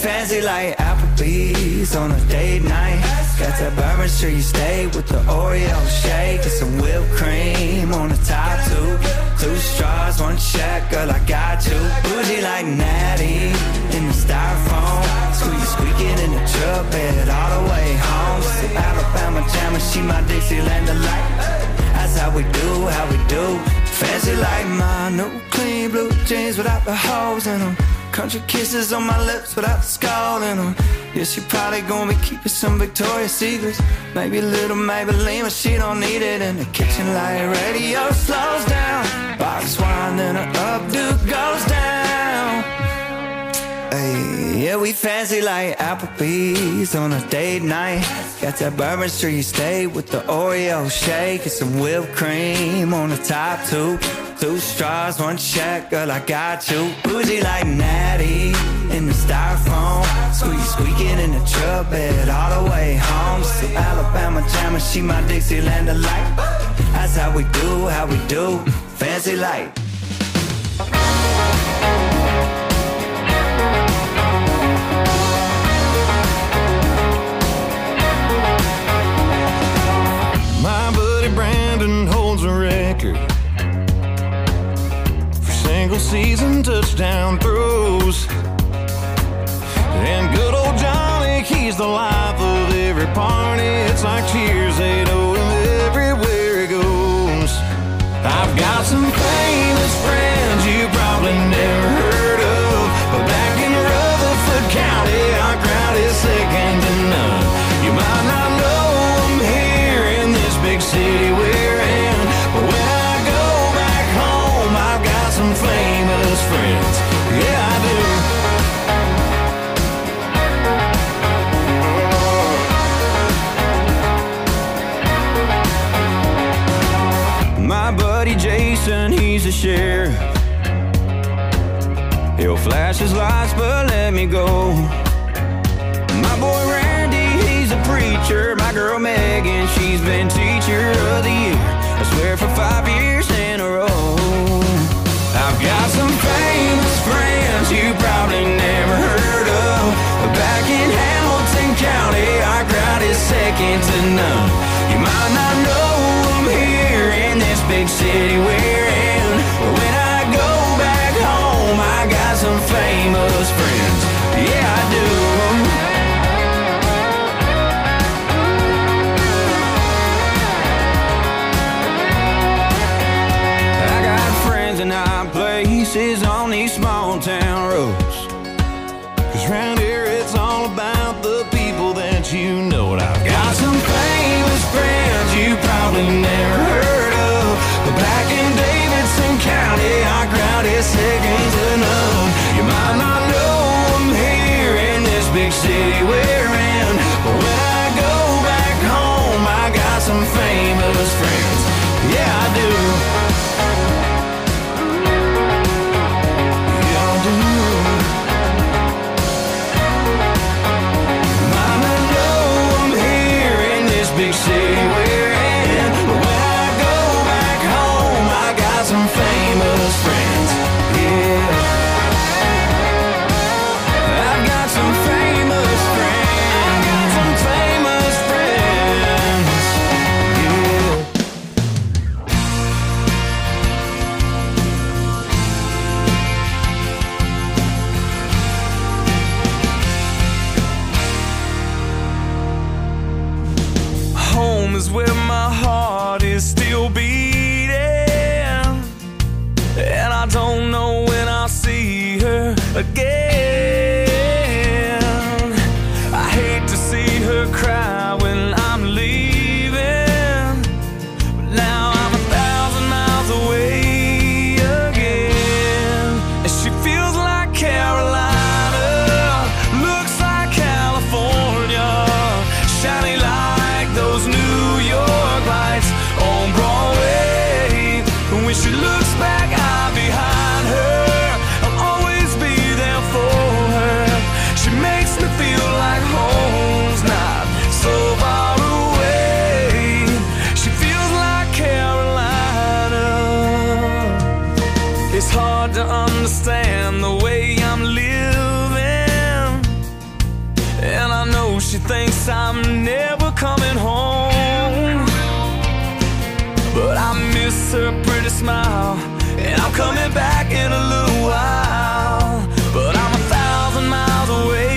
fancy like Applebee's on a date night. Got that Bourbon Street steak with the Oreo shake and some whipped cream on the top too. 2 straws, 1 check, girl, I got you. Bougie like Natty in the styrofoam. Squeaking in the truck bed all the way home. Some Alabama jammer, she my Dixieland delight. That's how we do. Fancy like my new clean blue jeans without the holes in them. Country kisses on my lips without the skull in them. Yeah, she probably gonna be keeping some Victoria's Secrets. Maybe a little Maybelline, but she don't need it. In the kitchen like radio slows down. Box wine, then her updo goes down. Hey, yeah, we fancy like Applebee's on a date night. Got that Bourbon Street steak with the Oreo shake and some whipped cream on the top too. 2 straws, 1 check, girl, I got you. Bougie like Natty in the styrofoam. Squeaking in the truck bed all the way home. Some Alabama jammer, she my Dixieland delight. That's how we do. Fancy like. My buddy Brandon holds a record for single season touchdown throws. And good old Johnny, he's the life of every party. It's like cheers, they know him everywhere he goes. I've got some famous friends you probably never heard of, but back in Rutherford County, our crowd is second to none. You might not know them here in this big city we're in, but when I go back home, I've got some famous friends. Yeah, I do. My buddy Jason, he's a sheriff. He'll flash his lights, but let me go. My boy Randy, he's a preacher. My girl Megan, she's been teacher of the year, I swear for 5 years in a row. I've got some famous friends you probably never heard of, but back in Hamilton County, our crowd is second to none. You might not know them here in this big city we're in, but when I go back home, I got some famous friends. Yeah, I do. In high places on these small town roads, 'cause round here it's all about the people that you know. And I've got some famous friends you probably never heard of, but back in Davidson County, our crowd is second to none. You might not know them here in this big city we're in, but when I go back home, I got some famous friends. Yeah, I do. Big city we're in, but when I go back home, I got some famous friends. Yeah, I've got some famous friends. I got some famous friends. Home is where my heart is still beating, and I don't know when I'll see her again. I hate to see her cry when I'm leaving, but now I'm 1,000 miles away again. And she feels like Carolina, looks like California, shiny like those New York lights on Broadway. smile. And I'm coming back in a little while, but I'm 1,000 miles away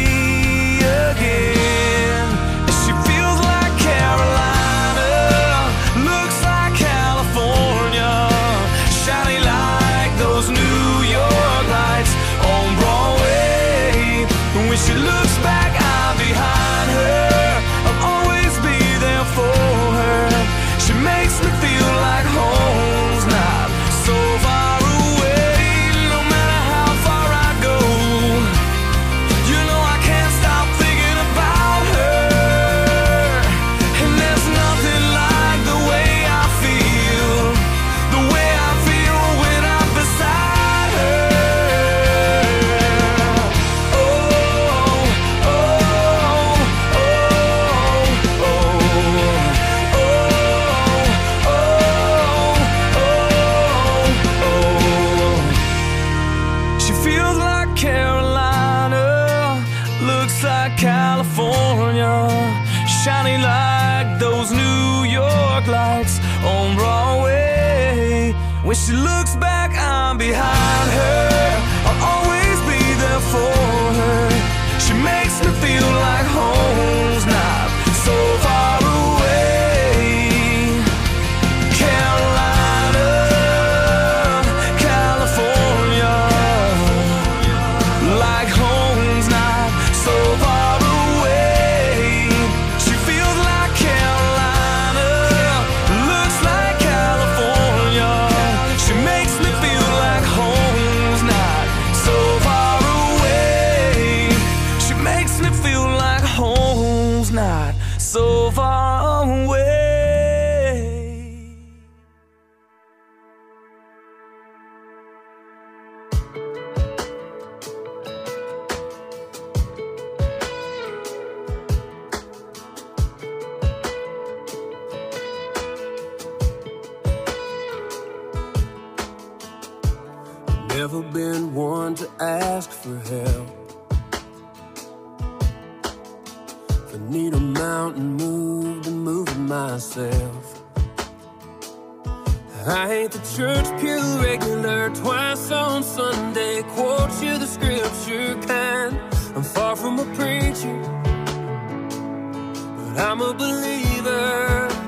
again. She feels like Carolina, looks like California, shining like those New York lights on Broadway. And when she looks back, I'm behind her. I'll always be there for her. She makes me feel like home's not so far away. No matter how far I go, you know I can't stop thinking about her. And there's nothing like the way I feel when I'm beside her. Oh, oh, oh, oh, oh, oh. She feels like Carolina, looks like California, shining like those New York lights on Broadway. When she looks back, I'm behind her. I'll always be there for her. She makes me feel like home's not so far away. Carolina, California, like home's not so far away. She feels like Carolina, looks like California. She makes me feel like home's not so far away. She makes me feel like home's not so far away. Never been one to ask for help. If I need a mountain moved, to move it myself. I ain't the church pew regular, twice on Sunday, quote you the scripture kind. I'm far from a preacher, but I'm a believer.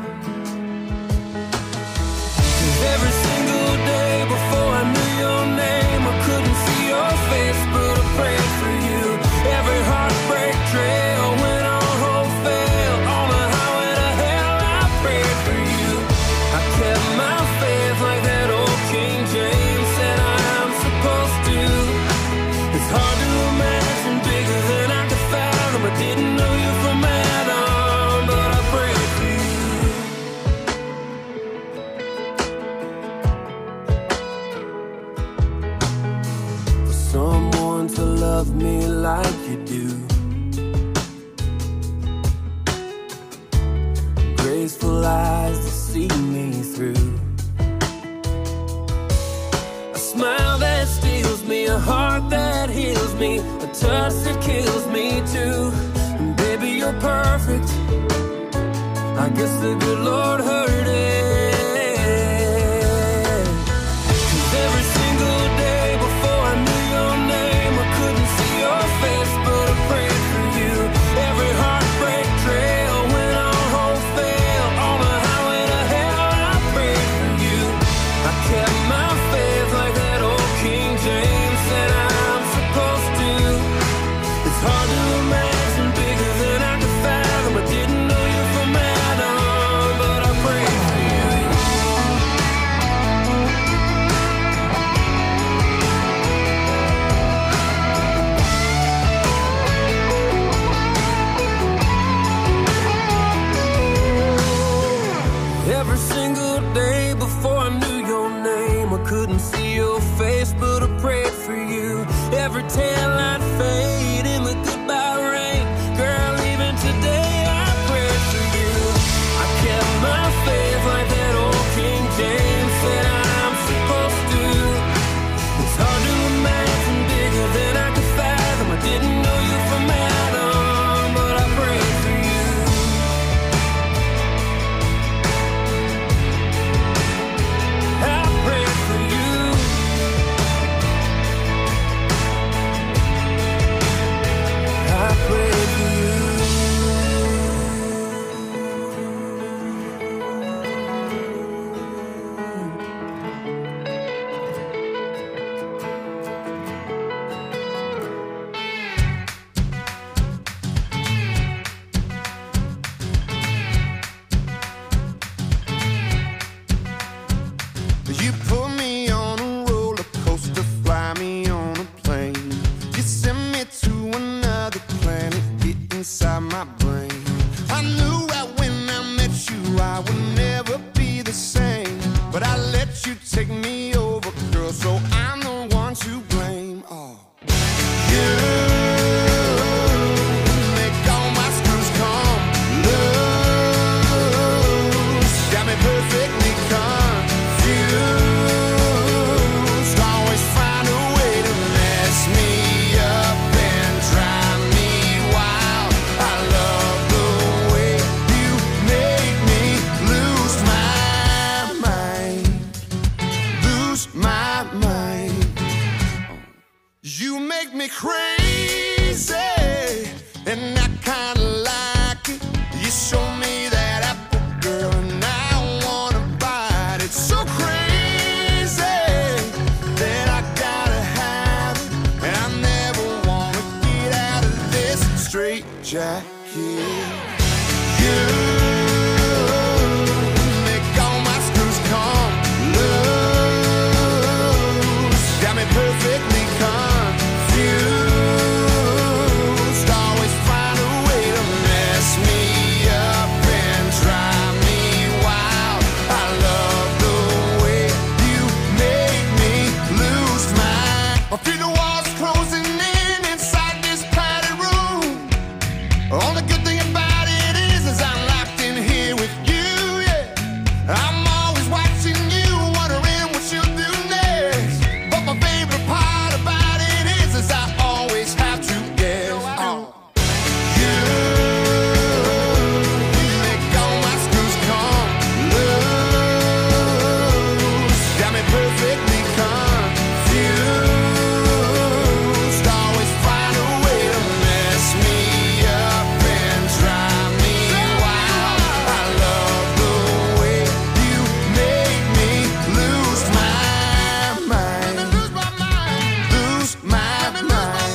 'Cause every single day before I knew your name, I couldn't see your face, but I prayed for you. Every heartbreak trail went on hope fail. On the highway to hell, I prayed for you. I kept my faith like that old King James said I am supposed to. It's hard to imagine bigger than I could fathom. I didn't know you from Adam, but I prayed for you. For someone to love me like you do, graceful eyes to see me through, a smile that steals me, a heart that heals me, a touch that kills me too. And baby, you're perfect. I guess the good Lord heard it. 'Cause every single day before I knew your name, I couldn't see your face, but I prayed for you. Every heartbreak trail went on hope fail. On the highway to hell, I prayed for you. I kept my faith like that old King James said I'm supposed to. It's hard to imagine bigger than I could fathom. I didn't know you from Adam, but I prayed for you. Every single day before I knew your name, I couldn't see your face, but I prayed for you. Every taillight fade in the goodbye rain, girl, even today I prayed for you. I kept my faith like that old King James said I'm supposed to. It's hard to imagine bigger than I could fathom. I didn't know you from Adam, but I prayed for you. I prayed make me crazy, and I kinda like it. You show me that apple, girl, and I wanna bite it. So crazy that I gotta have it, and I never wanna get out of this straight jacket. You make all my screws come loose, got me perfectly confused. Always find a way to mess me up and drive me wild. I love the way you make me lose my. I feel the walls closing in inside this padded room. Only good thing about it is I'm locked in here with you, yeah. I'm always watching you, wondering what you'll do next. But my favorite part about it is I always have to guess. You make all my screws come loose, got me perfectly confused. Always find a way to mess me up and drive me wild. I love the way you make me lose my mind. Lose my mind. Lose my mind.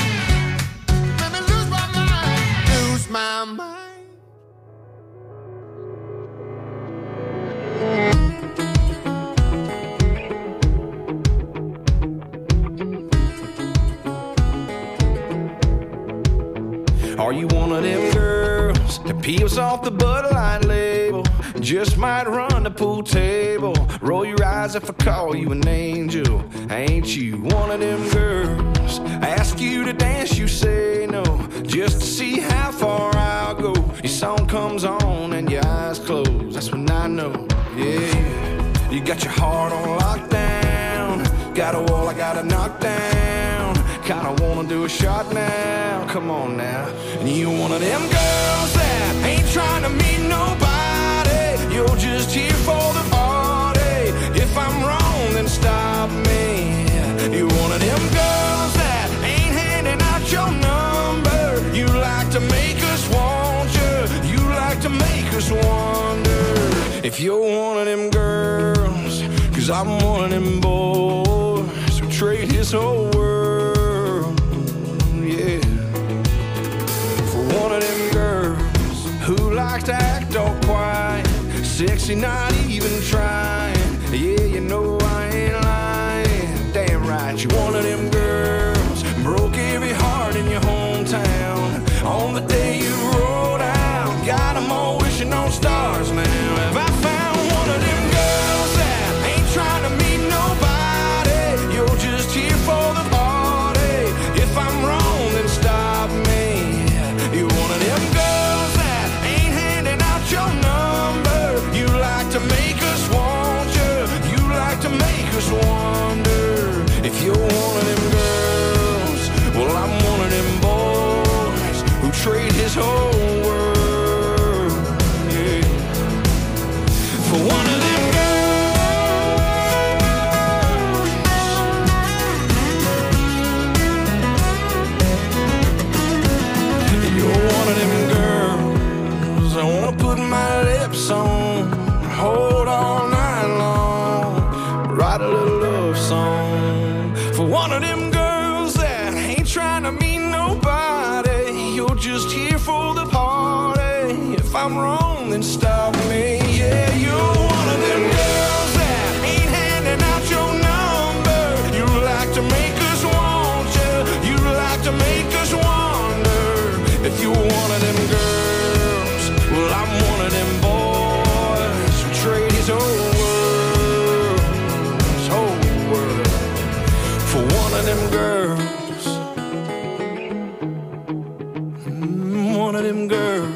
Lose my mind. Lose my mind. Are you one of them girls that peels off the Bud Light label? Just might run the pool table. Roll your eyes if I call you an angel. Ain't you one of them girls? Ask you to dance, you say no, just to see how far I'll go. Your song comes on and your eyes close, that's when I know, yeah. You got your heart on lockdown, got a wall I gotta knock down. Kinda wanna do a shot now, come on now. And you one of them girls that ain't trying to meet nobody, you're just here for the party. If I'm wrong, then stop me. You one of them girls that ain't handing out your number. You like to make us want you, you like to make us wonder if you're one of them girls. Cause I'm one of them boys who trade his whole world, yeah, for one of them girls who like to act all quiet, sexy, not even trying. Yeah, you know I ain't lying. Damn right, you one of them girls broke every heart in your hometown on the day you rolled out. Got 'em all wishing on stars now. Have I found one of them girls that ain't trying to meet nobody? You're just here for the party. If I'm wrong, then stop me. You're one of them girls that ain't handing out your number. You like to make us want you, you like to make us wonder if you're one of them girls. Well, I'm one of them boys who trade his whole world, yeah, for one of them girls. You're one of them girls I wanna put my lips on, hold all night long, write a little love song for one of them girls that ain't trying to meet nobody. You're just here for the party. If I'm wrong, then stop me. Yeah, you're one of them girls that ain't handing out your number. You like to make us want you, you like to make us wonder if you're one of them girls. Well, I'm one of them boys who trade his whole world for one of them girls. One of them girls.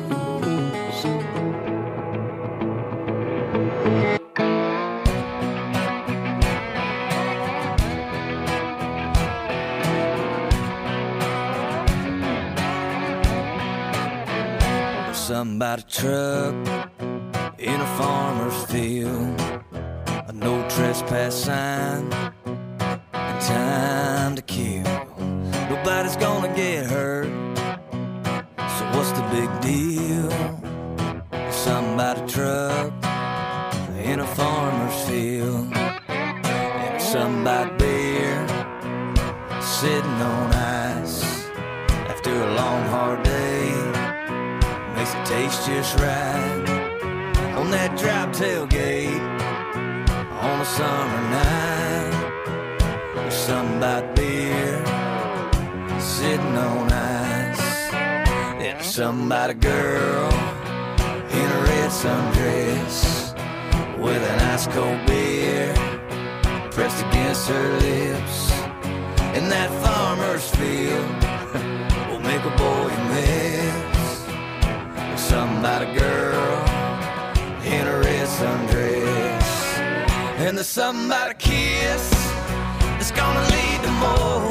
Something about a truck in a farmer's field, a no trespass sign, and time to kill. nobody's gonna get hurt. So what's the big deal? Something about a truck in a farmer's field, and something about beer sitting on ice after a long hard day. Makes it taste just right on that drop tailgate on a summer night. There's something about beer sitting on ice, and there's something about a girl in a red sundress with an ice cold beer pressed against her lips. And that farmer's field will make a boy miss. There's something about a girl in a red sundress, and there's something about a kiss that's gonna lead to more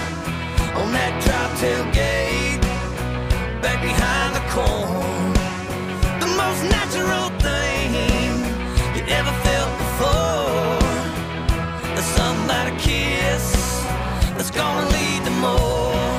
on that drop tailgate back behind the corn. The most natural thing you ever felt before. There's something about a kiss that's gonna lead to more.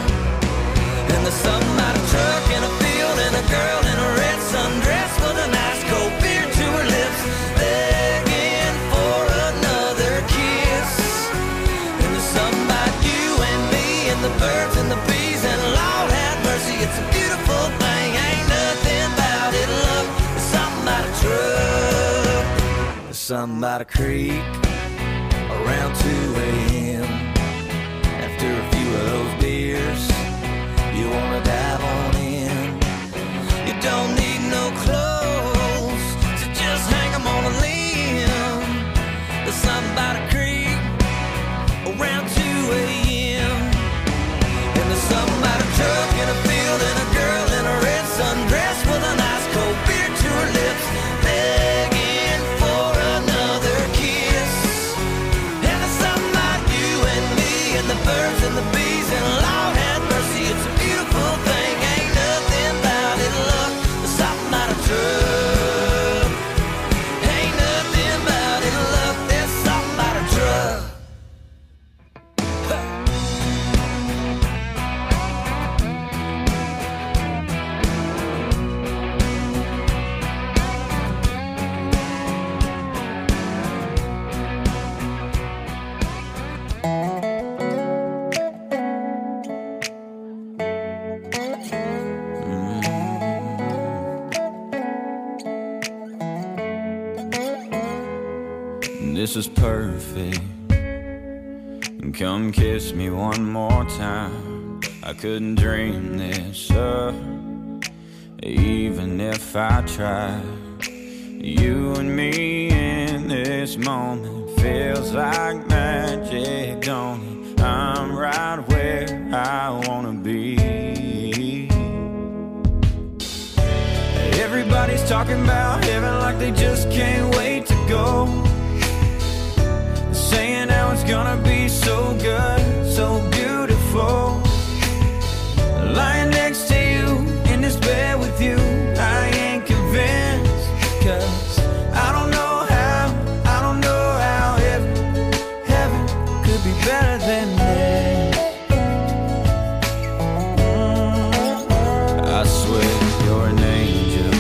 And there's something about a truck in a field and a girl in a red sundress with an ice cold beer to her lips, begging for another kiss. And there's something about you and me and the birds and the bees, and Lord have mercy, it's a beautiful thing. Ain't nothing about it, love. There's something about a truck. There's something about a creek around 2 a.m. After a few of those beers, you wanna dive on in. You don't need no clothes, so just hang 'em on a limb. There's something about a creek around 2 a.m. And there's something about a truck in a field and a girl in a red sundress with an ice cold beer to her lips, begging for another kiss. And there's something about you and me and the birds and the bees, and Lord have mercy, it's a beautiful thing. Ain't nothing about it, love. There's something about a truck. Ain't nothing about it, love. There's something about a truck. This is perfect. Come kiss me one more time. I couldn't dream this up, even if I tried. You and me in this moment feels like magic, don't it? I'm right where I wanna be. Everybody's talking about heaven like they just can't wait to go, saying how it's gonna be so good, so beautiful. Lying next to you in this bed with you, I ain't convinced, 'cause I don't know how heaven could be better than this. I swear you're an angel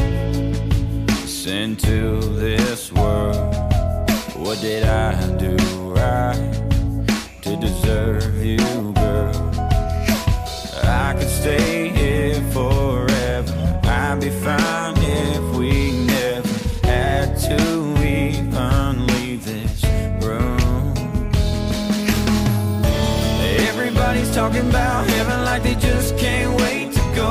sent to this world. What did I do right to deserve you, girl? I could stay here forever. I'd be fine if we never had to even leave this room. Everybody's talking about heaven like they just can't wait to go,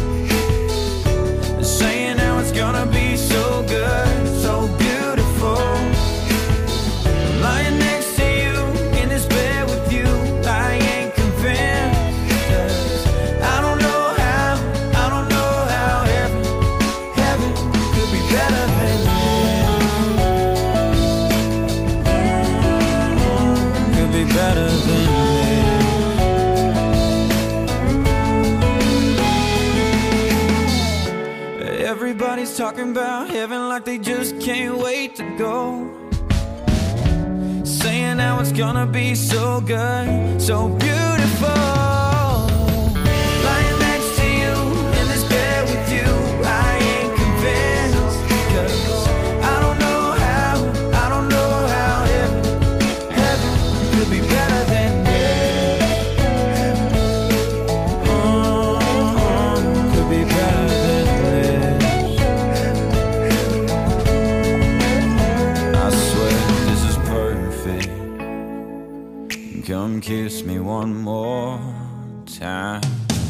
saying how it's gonna be so good, so beautiful. Lying next to you in this bed with you, I ain't convinced, 'cause I don't know how heaven could be better than this. Could be better than this. Everybody's talking about heaven like they just can't wait to go, saying how it's gonna be so good, so beautiful. time.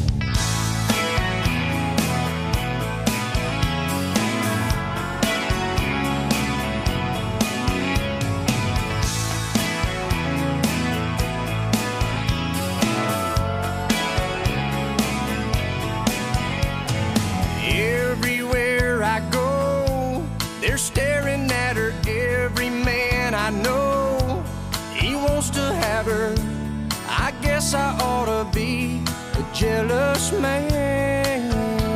Everywhere I go, they're staring at her. Every man I know, he wants to have her. I guess I ought to be a jealous man.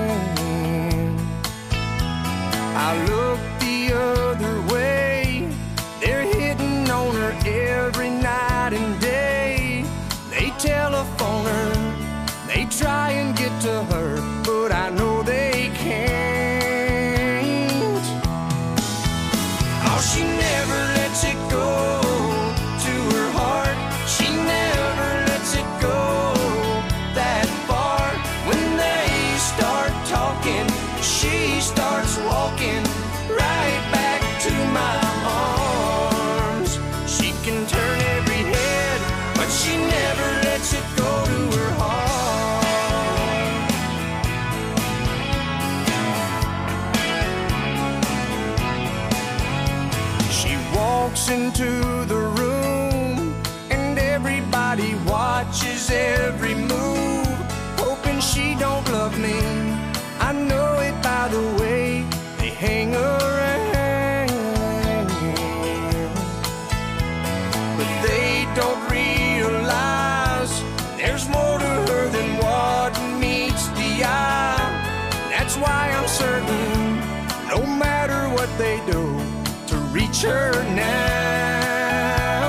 I look the other way, they're hitting on her every night and day. They telephone her, they try and get to her, but I know they can't. Oh, she never lets it go to her heart. She never lets it go that far. When they start talking, she starts walking right back to my arms. She can turn every head, but she never lets it go to her heart. She walks into the room and everybody watches every move, hoping she don't love me. I know it by the way they hang around, but they don't realize there's more to her than what meets the eye. That's why I'm certain, no matter what they do, to reach her now.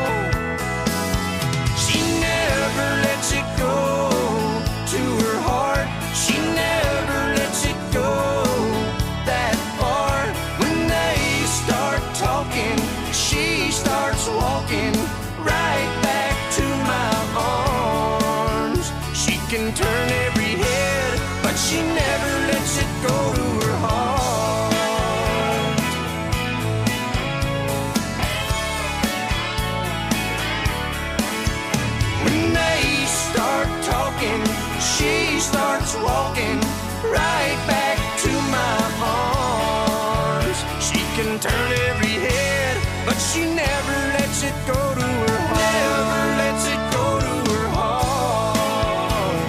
She never lets it go to her heart. She never lets it go that far. When they start talking, she starts walking right back to my arms. She can turn every head, but she never lets it go to her heart. When they start talking, she starts walking right back to my arms. She can turn every head, but she never lets it go to her heart. Never lets it go to her heart.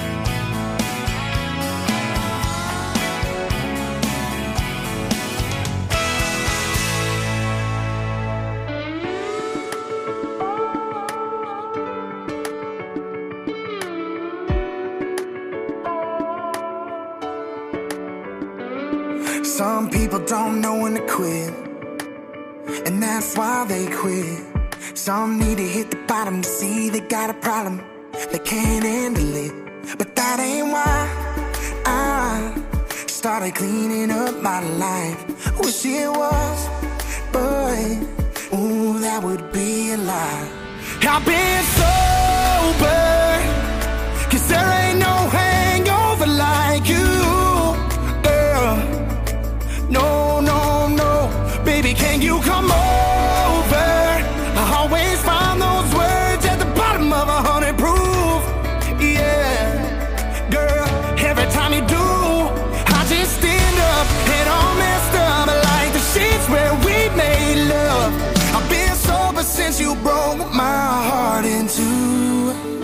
Some people don't know when to quit, and that's why they quit. Some need to hit the bottom to see they got a problem, they can't handle it. But that ain't why I started cleaning up my life. Wish it was, but ooh, that would be a lie. I've been sober, 'cause there ain't no hangover like you, girl. No, no, no, baby, can you come over? I always find those words at the bottom of 100 proof. Yeah, girl, every time you do, I just stand up and all messed up like the sheets where we made love. I've been sober since you broke my heart in two.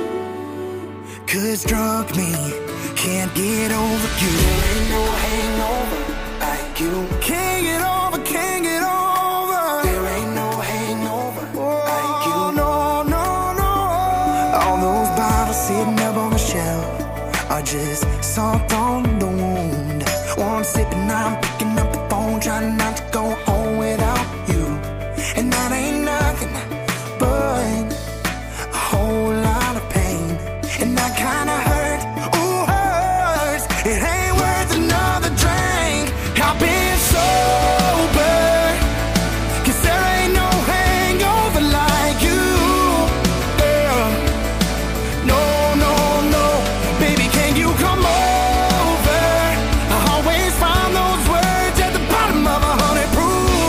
'Cause drunk me can't get over you. There ain't no hangover like you. Can't get over, can't get over. There ain't no hangover like you. No, no, no. All those bottles sitting up on the shelf are just salt on the wound. One sip and I'm picking up the phone, trying not to go home without you. And that ain't nothing but a whole lot of pain. And that kinda hurt, ooh, hurts. It ain't worth another drink. I've been sober, 'cause there ain't no hangover like you, girl. No, no, no, baby, can you come over? I always find those words at the bottom of 100 proof.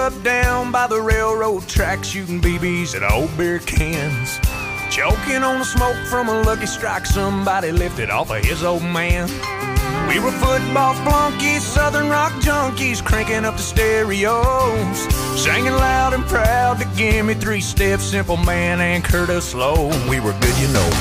up down by the railroad track, shooting BBs at old beer cans. Choking on the smoke from a lucky strike somebody lifted off of his old man. We were football flunkies, southern rock junkies, cranking up the stereos, singing loud and proud to Give Me Three Steps, Simple Man, and Curtis Low. We were good, you know.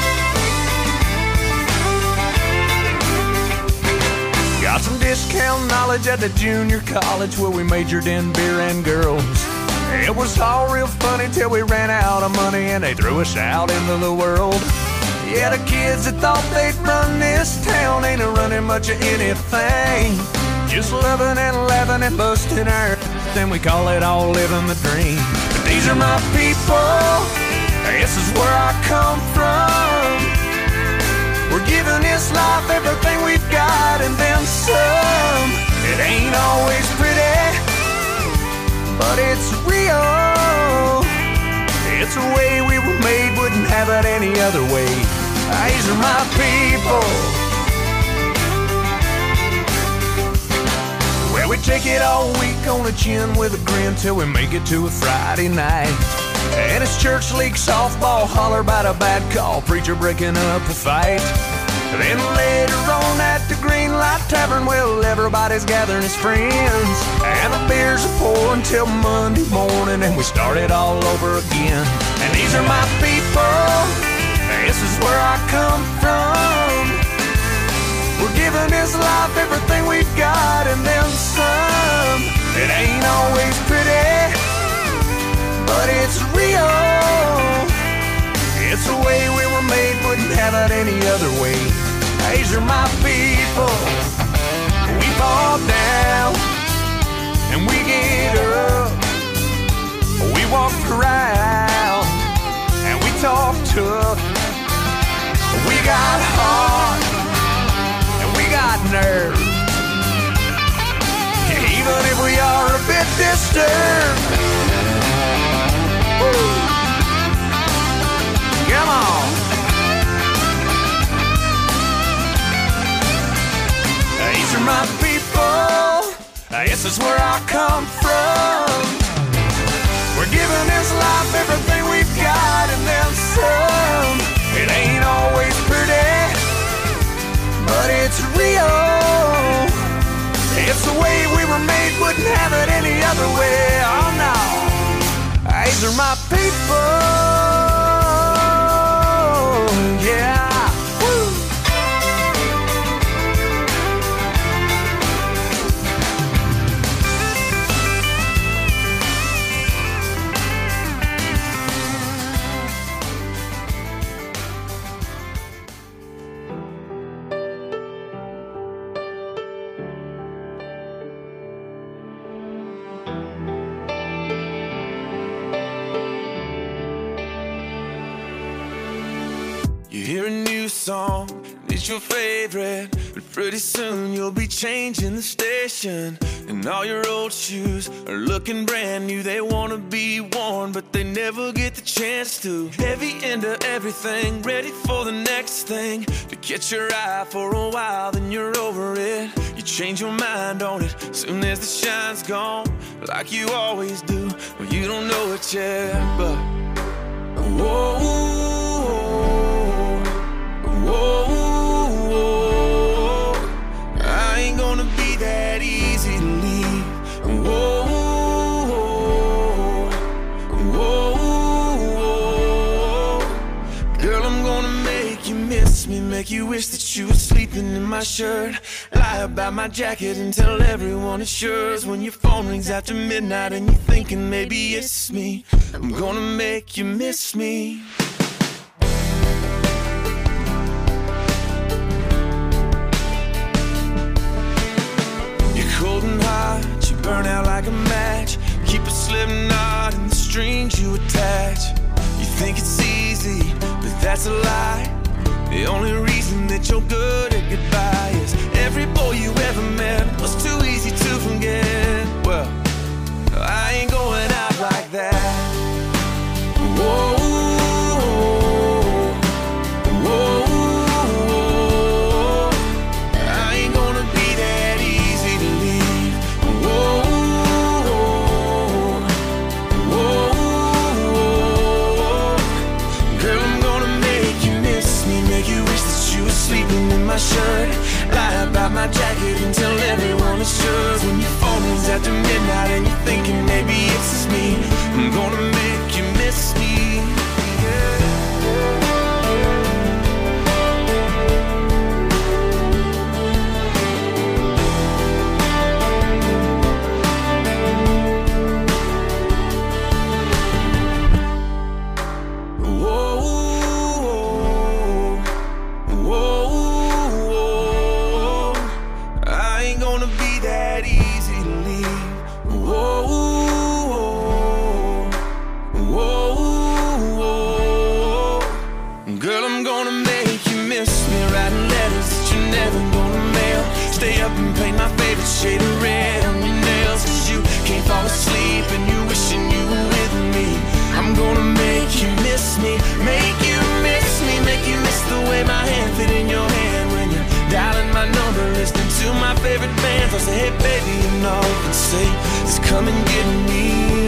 Got some discount knowledge at the junior college where we majored in beer and girls. It was all real funny till we ran out of money and they threw us out into the world. Yeah, the kids that thought they'd run this town ain't running much of anything. Just loving and laughing and busting our then we call it all living the dream. But these are my people, this is where I come from. We're giving this life everything we've got and then some. It ain't always pretty, but it's real. It's the way we were made, wouldn't have it any other way. These are my people. Well, we take it all week on the chin with a grin till we make it to a Friday night. And it's church league softball, holler about a bad call, preacher breaking up a fight. Then later on at the Green Light Tavern, well, everybody's gathering as friends, and the beers are pouring till Monday morning, and we start it all over again. And these are my people, this is where I come from. We're giving this life everything we've got and then some. It ain't always pretty, but it's real. It's the way we were made, wouldn't have it any other way. These are my people. We fall down and we get up. We walk around and we talk tough. We got heart and we got nerve. Even if we are a bit disturbed. Woo. Come on. These are my people. This is where I come from. We're giving this life everything we've got and then some. It ain't always pretty, but it's real. It's the way we were made, wouldn't have it any other way. Oh no. These are my people. Yeah. Woo. You hear a new song, it's your favorite, but pretty soon you'll be changing the station. And all your old shoes are looking brand new. They wanna be worn, but they never get the chance to. Heavy into everything, ready for the next thing. To catch your eye for a while, then you're over it. You change your mind on it, soon as the shine's gone, like you always do. Well, you don't know it yet, but whoa. Whoa, I ain't gonna be that easy to leave. Whoa, whoa, girl, I'm gonna make you miss me, make you wish that you were sleeping in my shirt. Lie about my jacket and tell everyone it's yours. When your phone rings after midnight and you're thinking maybe it's me, I'm gonna make you miss me. Cold and hot, you burn out like a match. Keep a slip knot in the strings you attach. You think it's easy, but that's a lie. The only reason that you're good at goodbye is every boy you ever met was too easy to forget. Well, I ain't going out like that. Whoa, whoa. I ain't gonna be that easy to leave. Whoa, hey baby, and all you can say is come and get me.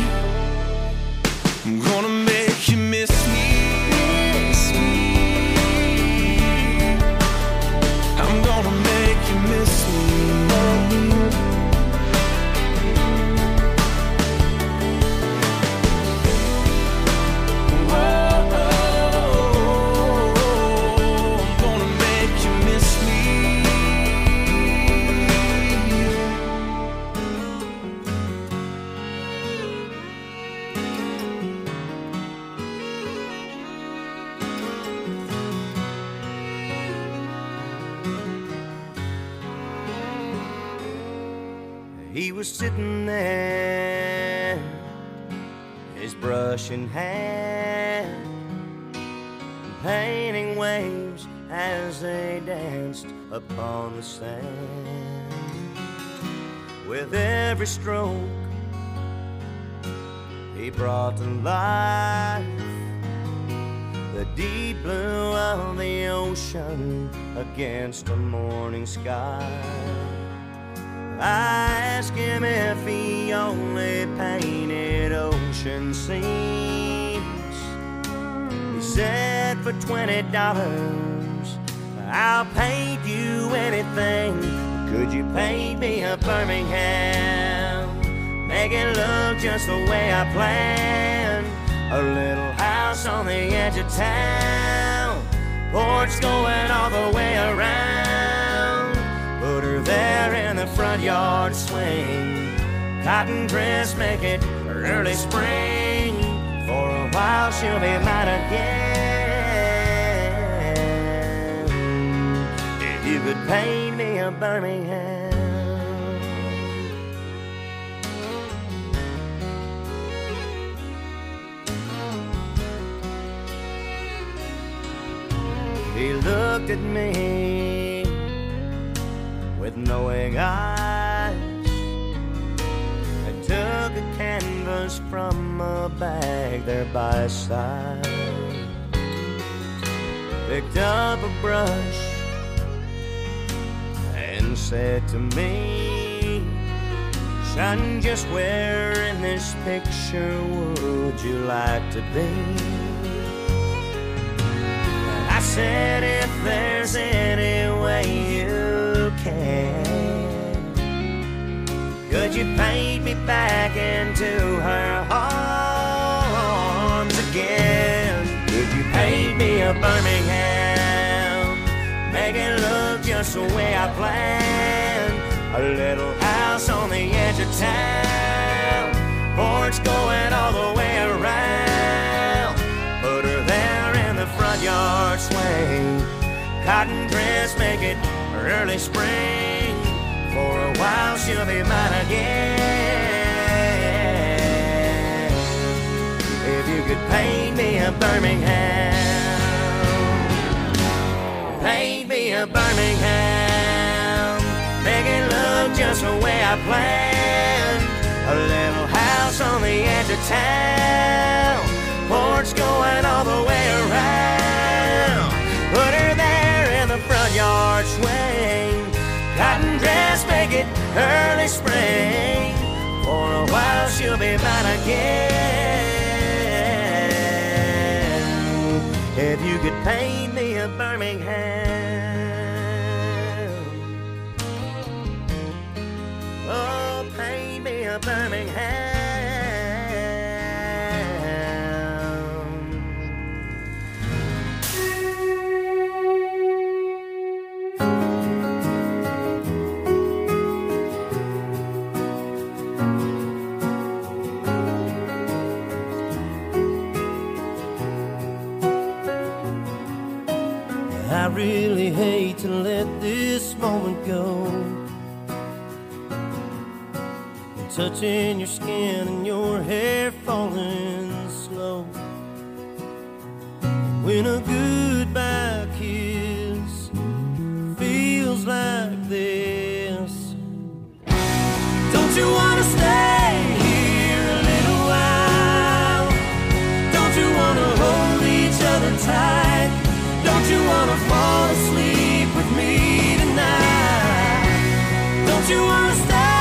I'm gonna make you miss me. I'm gonna make you miss me. He was sitting there, his brush in hand, painting waves as they danced upon the sand. With every stroke, he brought to life the deep blue of the ocean against a morning sky. I asked him if he only painted ocean scenes. He said for $20 I'll paint you anything. Could you paint me a Birmingham? Make it look just the way I planned. A little house on the edge of town, porch going all the way around. Put her there in the front yard swing. Cotton dress, make it early spring. For a while she'll be mine again. If you could paint me a Birmingham. He looked at me with knowing eyes, and took a canvas from a bag there by his side. Picked up a brush and said to me, son, just where in this picture would you like to be? I said, if there's any way you can, could you paint me back into her arms again? Could you paint me a Birmingham? Make it look just the way I planned. A little house on the edge of town, porch going all the way around. Put her there in the front yard swing. Cotton dress, make it early spring. For a while she'll be mine again. If you could paint me a Birmingham, paint me a Birmingham. Make it look just the way I planned. A little house on the edge of town, porch going all the way around. Put her there in the front yard swing. Cotton dress, make it early spring. For a while she'll be mine again. If you could paint me a Birmingham, oh, paint me a Birmingham. I really hate to let this moment go. Touching your skin and your hair falling slow. When a goodbye kiss feels like this, don't you wanna stay here a little while? Don't you wanna hold each other tight? Don't you wanna fall asleep with me tonight? Don't you wanna stay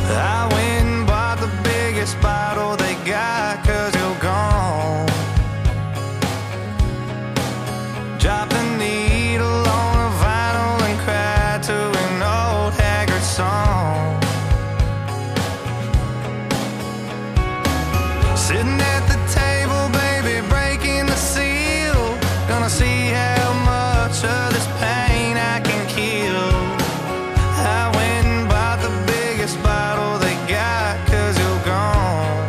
I went and bought the biggest bottle they got, 'cause you're gone. Dropped the needle on a vinyl and cried to an old haggard song. Sitting at the table, baby, breaking the seal. Gonna see how much of this pain I can kill. I went and bought the biggest bottle they got, 'cause you're gone.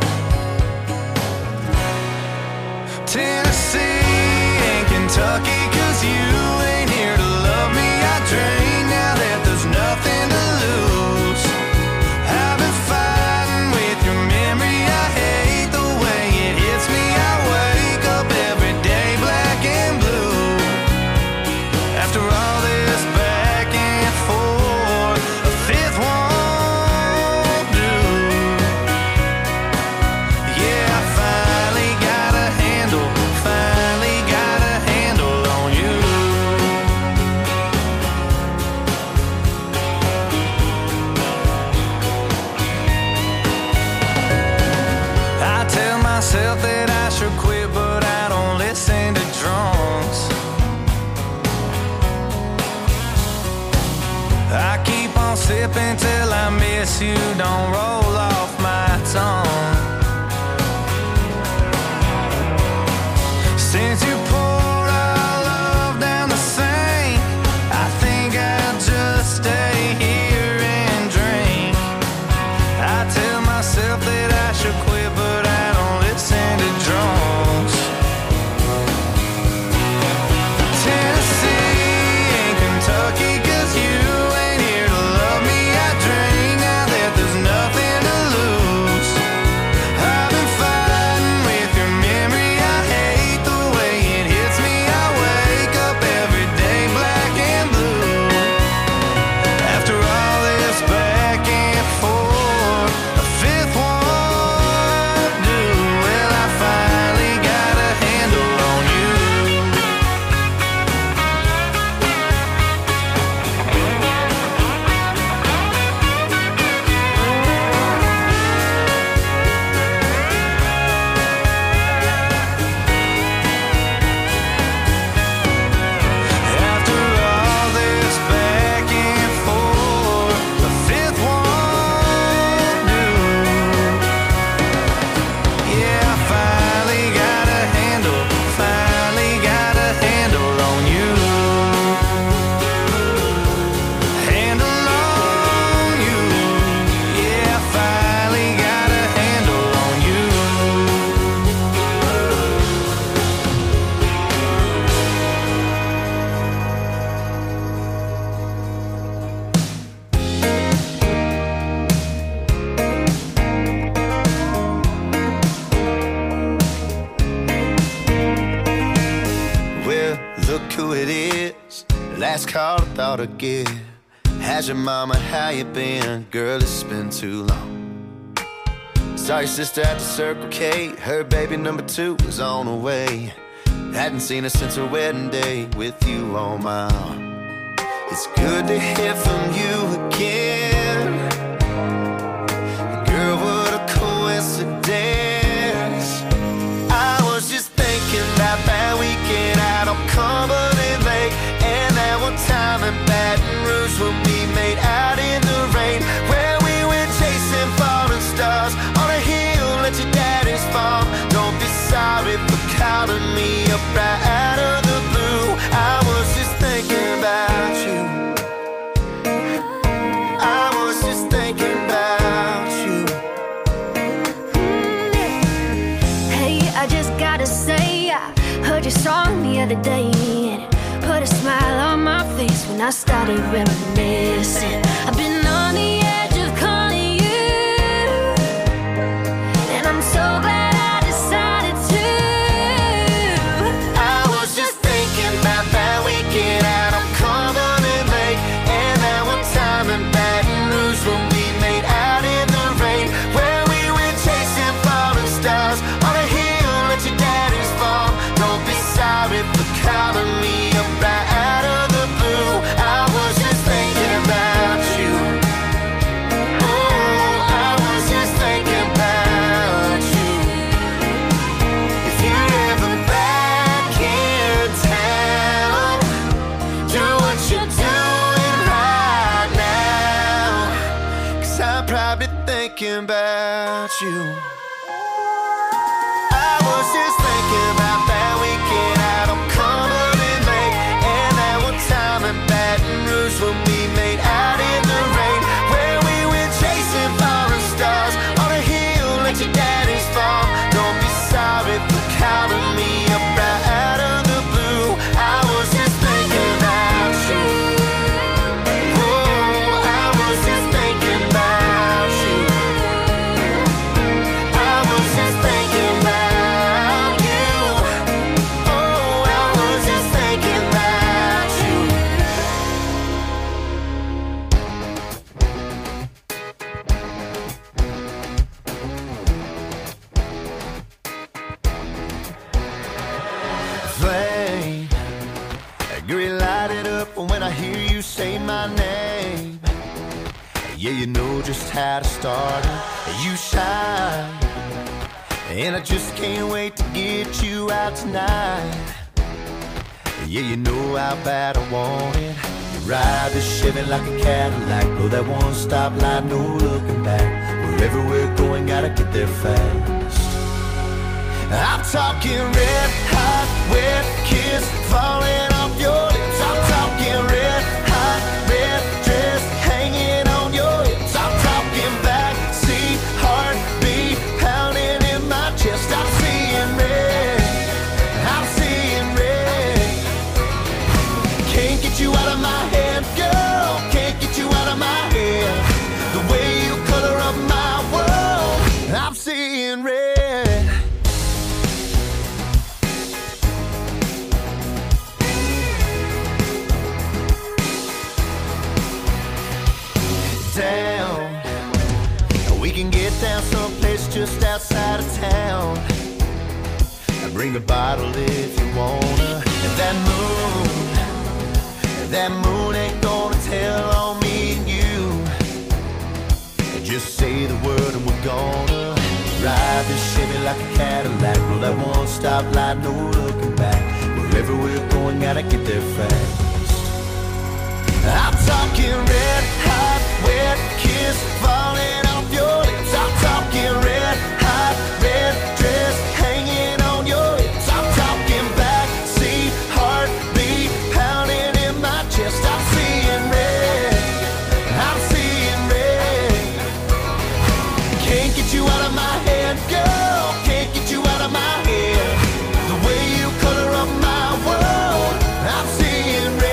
Tennessee and Kentucky, 'cause you ain't here to love me. I drink now that there's nothing to lose. I've been fighting with your memory. I hate the way it hits me. I wake up every day black and blue. After all this back and forth, a fifth won't do. Yeah, I finally got a handle on you. I tell myself that I should quit, but I don't listen to drunks. I keep on sipping till I miss you, don't roll off my tongue. Since you poured our love down the sink, I think I'll just stay here and drink. I tell myself that I should quit, but I don't listen to drunks. Tennessee and Kentucky, 'cause you ain't here to love me. I drink now that there's nothing to lose. I've been fighting with your memory. I hate the way it hits me. I wake up every day black and blue. After all this back and forth, a fifth won't do. Well, I finally got a handle on you. After all this back and forth, the fifth won't do. Yeah, I finally got a handle on you. Handle on you. Yeah, I finally got a handle on you. Well, look who it is. Last call I thought I'd get. How's your mama? How you been? Girl, it's been too long. Saw your sister at the Circle K. Her baby number 2 was on the way. Hadn't seen her since her wedding day with you on my arm. It's good to hear from you again. Girl, what a coincidence. I was just thinking about that weekend out on Cumberland Lake, and that one time in Baton Rouge when we made out in the rain, where we went chasing falling stars on a hill at your daddy's farm. Don't be sorry for calling me up right out of the blue. I was just thinking about you. I was just thinking about you. Hey, I just gotta say, I heard your song the other day, and it put a smile on my face when I started reminiscing. I've been on the edge of calling you, and I'm so glad I decided to. I was just thinking about that weekend out on Cumberland Lake, and that one time in Baton Rouge when we made out in the rain, where we went chasing falling stars on a hill at your daddy's farm. Don't be sorry for calling me up right out of the blue. I was just thinking about thinking about you. I was just thinking about that weekend out on Cumberland Lake, and that one time in Baton Rouge when we made out in the rain, where we went chasing falling stars on a hill at your daddy's farm. Don't be sorry for calling me up right out of the blue. I was just thinking about you. Oh, I was just thinking about you. I was just thinking about you. Oh, I was just thinking about you. Flame, agree, light it up when I hear you say my name. Yeah, you know just how to start it. You shine, and I just can't wait to get you out tonight. Yeah, you know how bad I want it. You ride the Chevy like a Cadillac, go that one stop light, no looking back. Wherever we're going, gotta get there fast. I'm talking red hot, wet kiss falling off your lips. I'm talking red hot, red dress hanging on your hips. I'm talking backseat heartbeat pounding in my chest. I'm seeing red, I'm seeing red. Can't get you out of my head, girl. Can't get you out of my head. The way you color up my world, I'm seeing red. Down, we can get down someplace just outside of town. Bring a bottle if you wanna. And that moon ain't gonna tell on me and you. Just say the word and we're gonna ride this Chevy like a Cadillac. Roll that one stop light, no looking back. Wherever we're going, gotta get there fast. I'm talking red hot, wet kiss falling off your lips. I'm talking red hot, red dress hanging on your hips. I'm talking backseat heartbeat pounding in my chest. I'm seeing red, I'm seeing red. Can't get you out of my head, girl. Can't get you out of my head. The way you color up my world, I'm seeing red.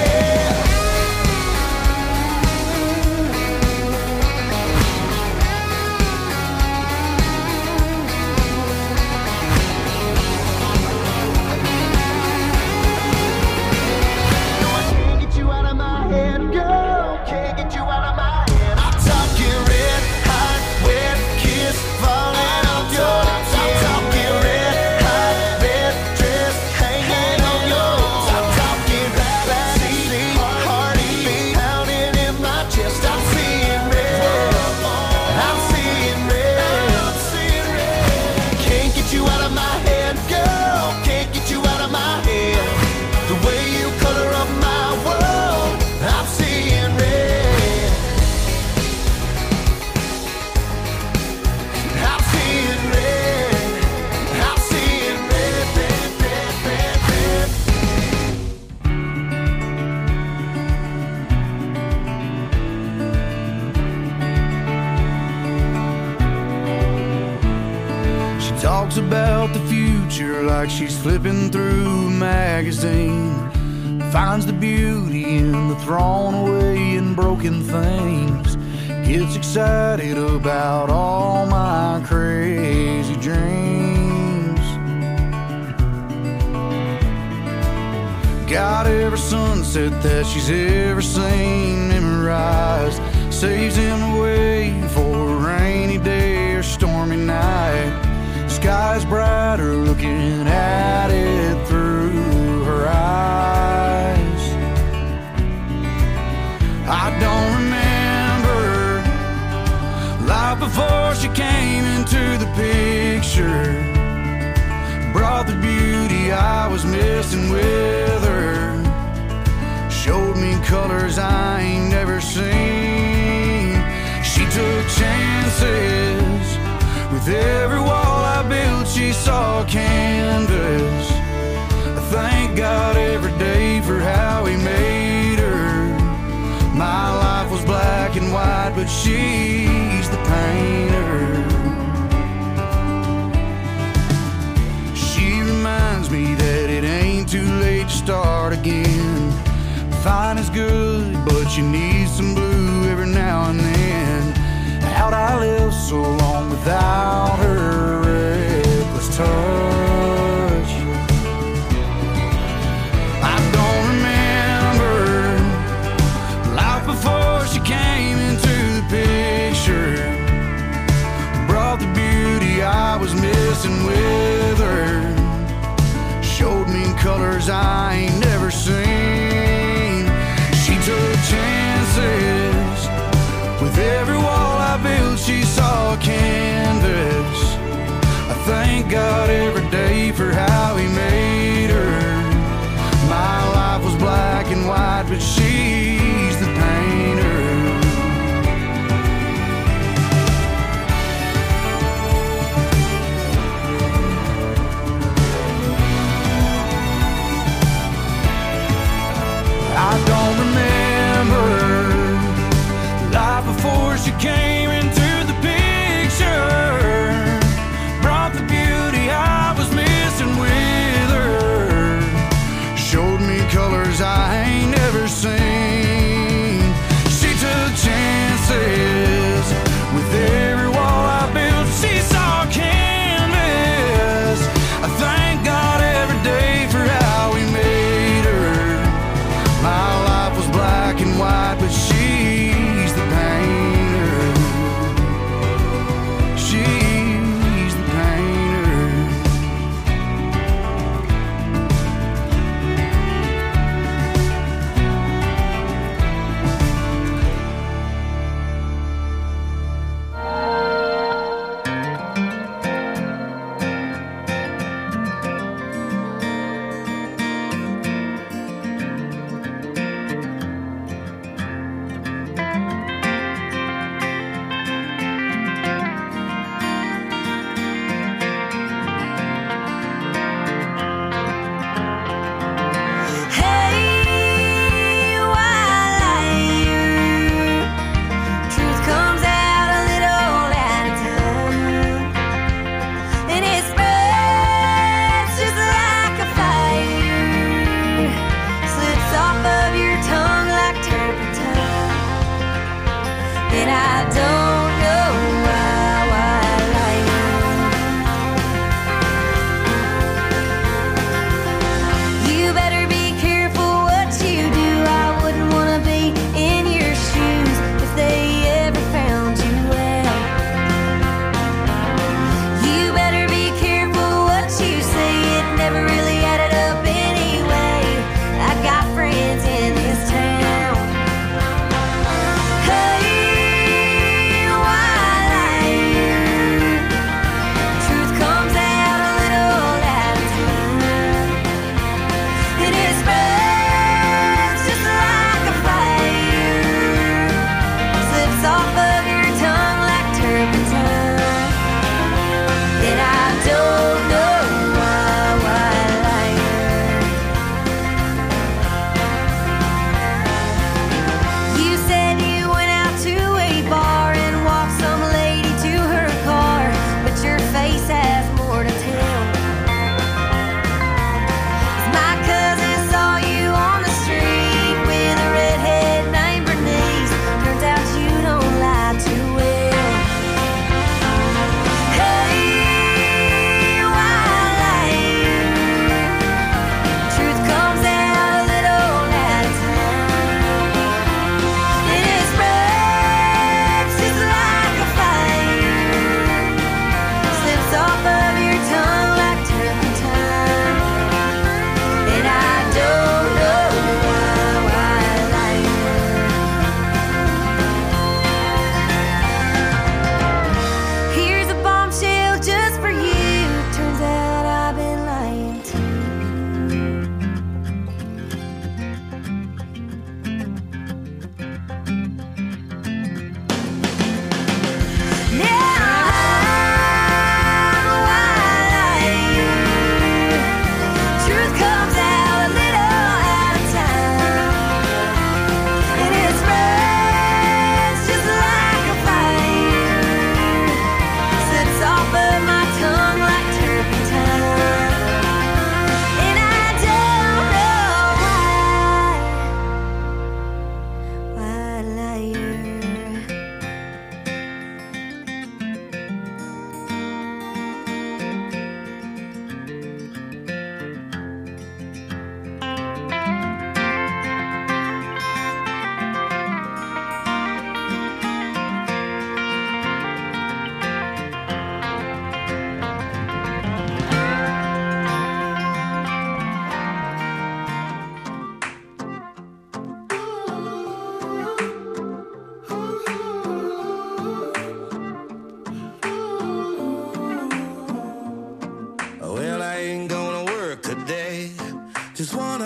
Talks about the future like she's flipping through a magazine. Finds the beauty in the thrown away and broken things. Gets excited about all my crazy dreams. Got every sunset that she's ever seen memorized. Saves him away for a rainy day or stormy night. Sky's brighter looking at it through her eyes. I don't remember life before she came into the picture. Brought the beauty I was missing with her. Showed me colors I ain't never seen. She took chances saw a canvas. I thank God every day for how he made her. My life was black and white, but she's the painter. She reminds me that it ain't too late to start again. Fine is good, but you need some blue every now and then. How'd I live so long without her reckless touch? I don't remember life before she came into the picture. Brought the beauty I was missing with her. Showed me colors I ain't never seen. She took chances. With every wall I built, she saw a canvas. I thank God every day for how he made her. My life was black and white, but she's the painter. I don't remember life before she came into the picture. Brought the beauty I was missing with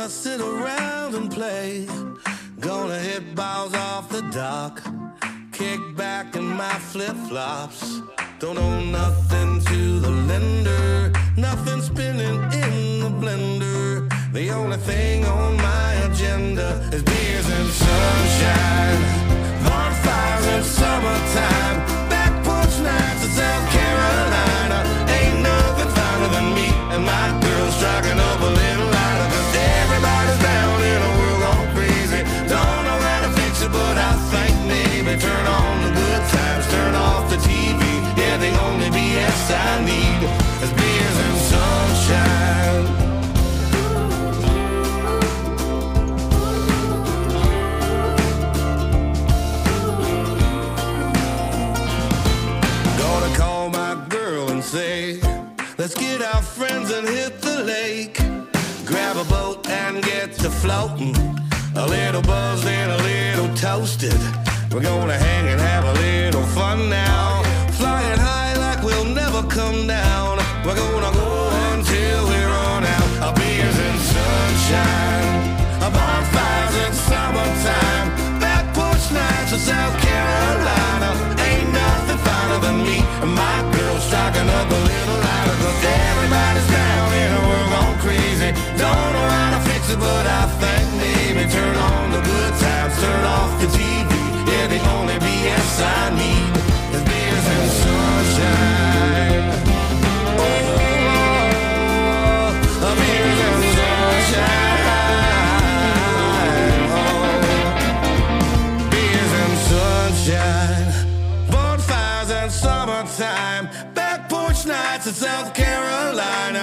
gonna sit around and play. Gonna hit balls off the dock, kick back in my flip-flops. Don't owe nothing to the lender, nothing spinning in the blender. The only thing on my agenda is beers and sunshine, bonfires in summertime, back porch nights in South Carolina. Ain't nothing finer than me and my girl striking up a little lighter. 'Cause everybody's down in a world gone crazy. Don't know how to fix it, but I think maybe turn on the good times, turn off the TV. Yeah, the only BS I need is beers and sunshine. Gonna call my girl and say, let's get our friends and hit the lake. Grab a boat and get to floating, a little buzzed and a little toasted. We're gonna hang and have a little fun now, flying high like we'll never come down. We're gonna go until we run out. Our beers and sunshine, our bonfires in summertime, back porch nights in South Carolina. Ain't nothing finer than me and my girl striking up a little lighter. 'Cause everybody's down in a world gone crazy. Don't know how to fix it, but I think maybe turn on the good times, turn off the TV. Yeah, the only BS I need is beers and sunshine. Oh, beers and sunshine. Oh, beers and sunshine, bonfires and summertime, back porch nights in South Carolina.